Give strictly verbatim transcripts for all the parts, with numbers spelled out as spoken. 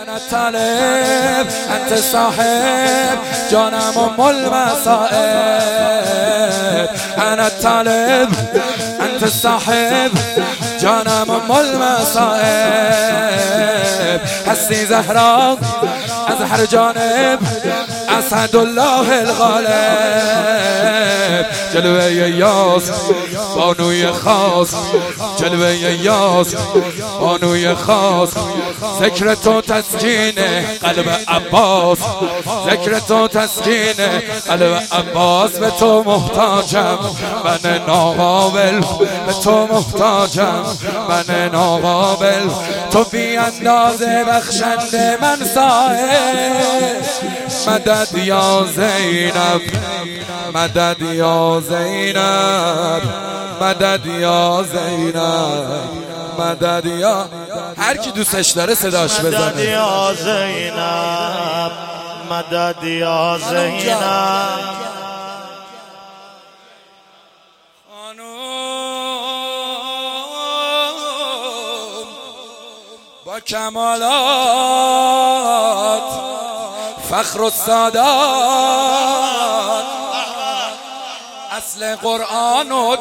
أنا الطالب أنت الصاحب جانم أم المصائب. أنا الطالب أنت الصاحب جانم أم المصائب. هستی زهرا از هر جانب اسد الله الغالب. جلوه یاس بانوی خاص، جلوه یاس بانوی خاص. ذکر تو تسکین قلب عباس، ذکر تو تسکین قلب عباس. به تو محتاجم من ناقابل، به تو محتاجم من ناقابل. تو بی اندازه بخشنده من صاحب. مدد یا زینب، مدد یا زینب، مدد یا زینب، مدد یا هر کی دوستش داره صداش بزنه. مدد یا زینب، مدد یا زینب. با کمالات فخر السادات، اصل قرآن و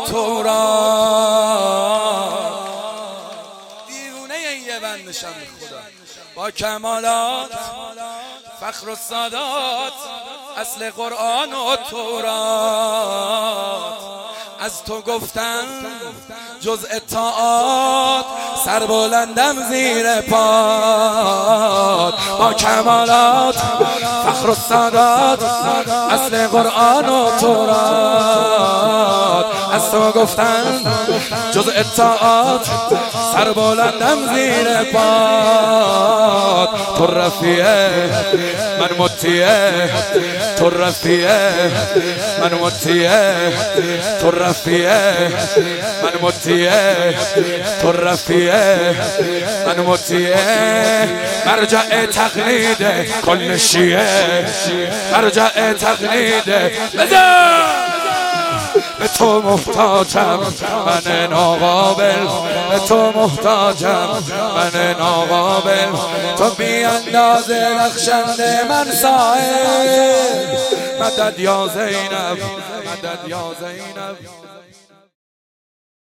تورات. دیوونه یه بندشم خدا. با کمالات فخر السادات، اصل قرآن و تورات. از تو گفتن جز اطاعات سر بلندم زیر پات. با کمالات فخر السادات، اصل قرآن و تورات. از تو گفتن جز اطاعات سر بلندم زیر پات. تو رفیعه من مطیعه، تو رفیعه من مطیعه، تو رفیعه من مطیعه، تو رفیعه من مطیعه. مرجع تقلید کل شیعه، مرجع تقلید بزن. به تو محتاجم من ناقابل، به تو محتاجم من ناقابل. تو بی اندازه بخشنده من صاحب. مدد یا زینب، مدد یا زینب.